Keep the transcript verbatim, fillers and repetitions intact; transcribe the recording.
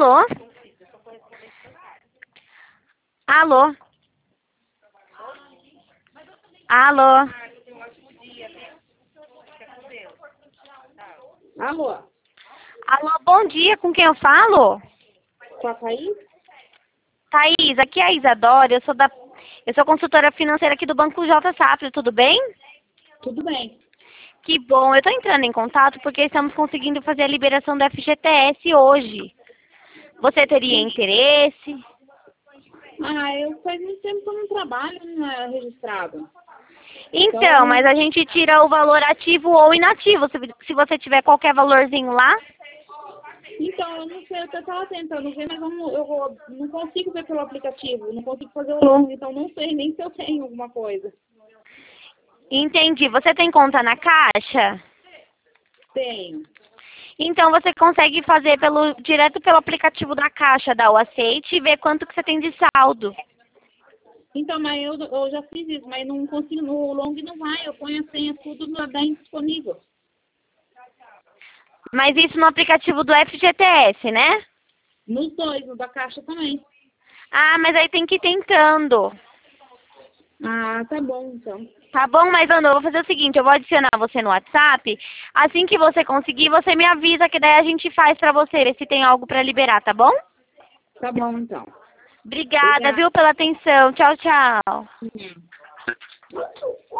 Alô? Alô? Alô? Alô? Alô, bom dia, com quem eu falo? Com a Thaís? Thaís, aqui é a Isadora, eu sou da eu sou consultora financeira aqui do Banco J. Safra, tudo bem? Tudo bem. Que bom, eu estou entrando em contato porque estamos conseguindo fazer a liberação do F G T S hoje. Você teria interesse? Ah, eu faz muito tempo que eu não trabalho, não é registrado. Então, Então, mas a gente tira o valor ativo ou inativo, se, se você tiver qualquer valorzinho lá. Então, eu não sei, eu até estava tentando ver, mas eu não, eu vou- não consigo ver pelo aplicativo, não consigo fazer o longo, então não sei nem se eu tenho alguma coisa. Entendi. Você tem conta na Caixa? Tenho. Então você consegue fazer pelo, direto pelo aplicativo da Caixa, dar o aceite e ver quanto que você tem de saldo. Então, mas eu, eu já fiz isso, mas não consigo, no long não vai, eu ponho a senha tudo no bem disponível. Mas isso no aplicativo do F G T S, né? Nos dois, no da caixa também. Ah, mas aí tem que ir tentando. Ah, tá bom, então. Tá bom, mas Ana, eu vou fazer o seguinte, eu vou adicionar você no WhatsApp. Assim que você conseguir, você me avisa que daí a gente faz pra você, ver se tem algo pra liberar, tá bom? Tá bom, então. Obrigada, Obrigada. viu, pela atenção. Tchau, tchau.